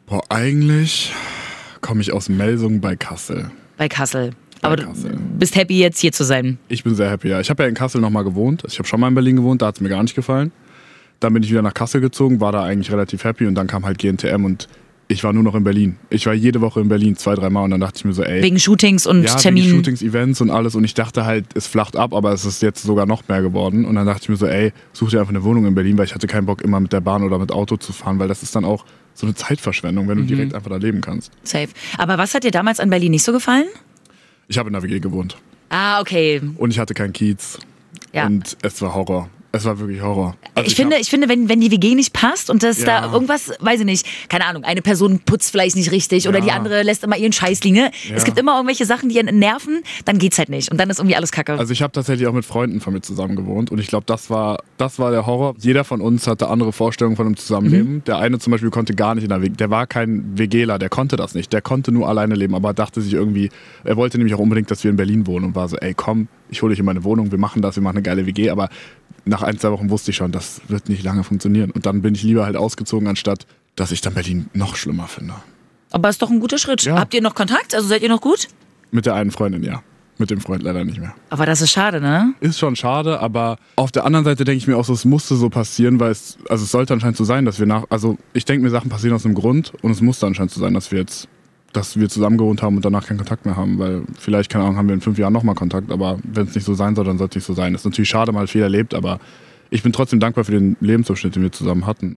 Boah, eigentlich komme ich aus Melsungen bei Kassel. Bei Kassel. Aber du bist happy, jetzt hier zu sein? Ich bin sehr happy, ja. Ich habe ja in Kassel nochmal gewohnt. Ich habe schon mal in Berlin gewohnt, da hat es mir gar nicht gefallen. Dann bin ich wieder nach Kassel gezogen, war da eigentlich relativ happy und dann kam halt GNTM und ich war nur noch in Berlin. Ich war jede Woche in Berlin, 2-3 Mal und dann dachte ich mir so, ey. Wegen Shootings und Terminen? Wegen Shootings, Events und alles und ich dachte halt, es flacht ab, aber es ist jetzt sogar noch mehr geworden und dann dachte ich mir so, ey, such dir einfach eine Wohnung in Berlin, weil ich hatte keinen Bock immer mit der Bahn oder mit Auto zu fahren, weil das ist dann auch so eine Zeitverschwendung, wenn du direkt einfach da leben kannst. Safe. Aber was hat dir damals an Berlin nicht so gefallen? Ich habe in der WG gewohnt. Ah, okay. Und ich hatte keinen Kiez. Ja. Und es war Horror. Es war wirklich Horror. Also ich finde, wenn die WG nicht passt und das da irgendwas, weiß ich nicht, keine Ahnung, eine Person putzt vielleicht nicht richtig oder die andere lässt immer ihren Scheiß liegen. Ne? Es gibt immer irgendwelche Sachen, die einen nerven, dann geht's halt nicht und dann ist irgendwie alles kacke. Also ich habe tatsächlich auch mit Freunden von mir zusammen gewohnt und ich glaube, das war der Horror. Jeder von uns hatte andere Vorstellungen von einem Zusammenleben. Der eine zum Beispiel konnte gar nicht in der WG, der war kein WGler, der konnte das nicht. Der konnte nur alleine leben, aber dachte sich irgendwie, er wollte nämlich auch unbedingt, dass wir in Berlin wohnen und war so, ey komm, ich hole dich in meine Wohnung, wir machen eine geile WG, aber nach 1-2 Wochen wusste ich schon, das wird nicht lange funktionieren. Und dann bin ich lieber halt ausgezogen, anstatt dass ich dann Berlin noch schlimmer finde. Aber ist doch ein guter Schritt. Ja. Habt ihr noch Kontakt? Also seid ihr noch gut? Mit der einen Freundin, ja. Mit dem Freund leider nicht mehr. Aber das ist schade, ne? Ist schon schade, aber auf der anderen Seite denke ich mir auch so, es musste so passieren, weil es sollte anscheinend so sein, dass wir ich denke mir, Sachen passieren aus einem Grund und es musste anscheinend so sein, dass wir zusammen gewohnt haben und danach keinen Kontakt mehr haben, weil vielleicht, keine Ahnung, haben wir in 5 Jahren nochmal Kontakt, aber wenn es nicht so sein soll, dann sollte es nicht so sein. Das ist natürlich schade, mal viel erlebt, aber ich bin trotzdem dankbar für den Lebensabschnitt, den wir zusammen hatten.